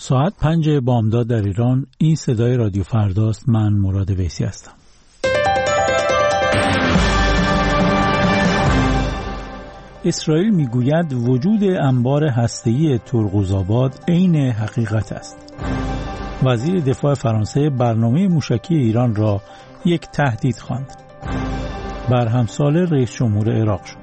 ساعت 5 بامداد در ایران. این صدای رادیو فرداست. من مراد ویسی هستم. اسرائیل میگوید وجود انبار هسته‌ای ترقوزآباد عین حقیقت است. وزیر دفاع فرانسه برنامه موشکی ایران را یک تهدید خواند. برهمسال رئیس جمهور عراق شد.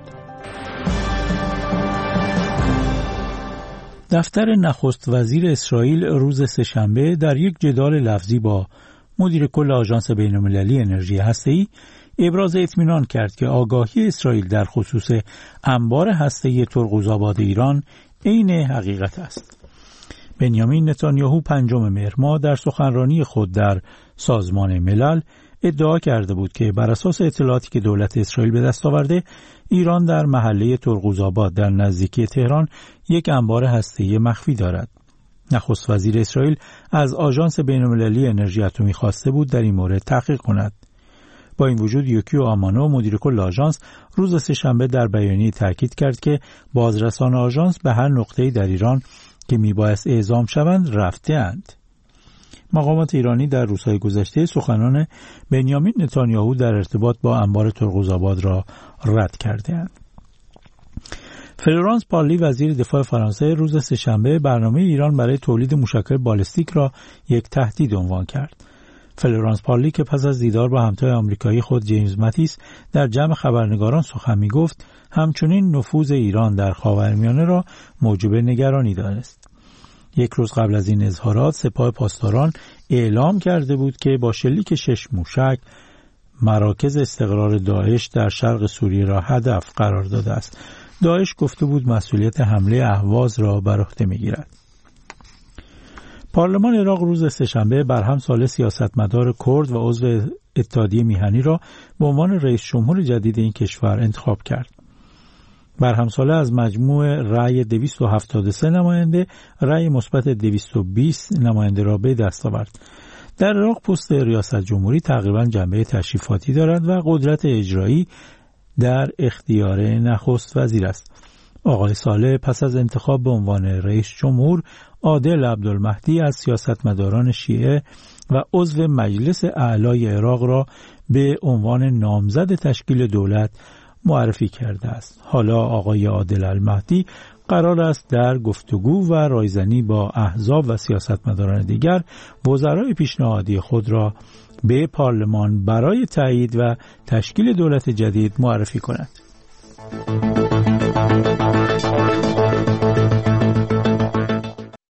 دفتر نخست وزیر اسرائیل روز سه‌شنبه در یک جدال لفظی با مدیر کل آژانس بین‌المللی انرژی هسته‌ای ابراز اطمینان کرد که آگاهی اسرائیل در خصوص انبار هسته‌ای ترقوزآباد ایران عین حقیقت است. بنیامین نتانیاهو 5 مهر ماه در سخنرانی خود در سازمان ملل ادعا کرده بود که بر اساس اطلاعاتی که دولت اسرائیل به دست آورده، ایران در محله ترقوزآباد در نزدیکی تهران یک انبار هسته‌ای مخفی دارد. نخست وزیر اسرائیل از آژانس بین‌المللی انرژی اتمی خواسته بود در این مورد تحقیق کند. با این وجود یوکیو آمانو مدیر کل آژانس روز سه‌شنبه در بیانیه تاکید کرد که بازرسان آژانس به هر نقطه‌ای در ایران که میبایست اعزام شوند رفته‌اند. مقامات ایرانی در روزهای گذشته سخنان بنیامین نتانیاهو در ارتباط با انبار ترقوزآباد را رد کرده‌اند. فلورانس پارلی وزیر دفاع فرانسه روز سه‌شنبه برنامه ایران برای تولید موشک‌های بالستیک را یک تهدید عنوان کرد. فلورانس پارلی که پس از دیدار با همتای آمریکایی خود جیمز ماتیس در جمع خبرنگاران سخن می‌گفت، همچنین نفوذ ایران در خاورمیانه را موجب نگرانی دانست. یک روز قبل از این اظهارات سپاه پاسداران اعلام کرده بود که با شلیک 6 موشک مراکز استقرار داعش در شرق سوریه را هدف قرار داده است. داعش گفته بود مسئولیت حمله اهواز را بر عهده می‌گیرد. پارلمان عراق روز سه‌شنبه برهمسال سیاستمدار کرد و عضو اتحادیه میهنی را به عنوان رئیس جمهور جدید این کشور انتخاب کرد. برهمساله از مجموع رأی 273 نماینده رأی مثبت 220 نماینده را به دست آورد. در عراق پست ریاست جمهوری تقریباً جنبه تشریفاتی دارد و قدرت اجرایی در اختیار نخست وزیر است. آقای صالح پس از انتخاب به عنوان رئیس جمهور عادل عبدالمهدی از سیاستمداران شیعه و عضو مجلس اعلای عراق را به عنوان نامزد تشکیل دولت معرفی کرده است. حالا آقای عادل المهدی قرار است در گفتگو و رایزنی با احزاب و سیاستمداران دیگر وزرای پیشنهادی خود را به پارلمان برای تایید و تشکیل دولت جدید معرفی کند.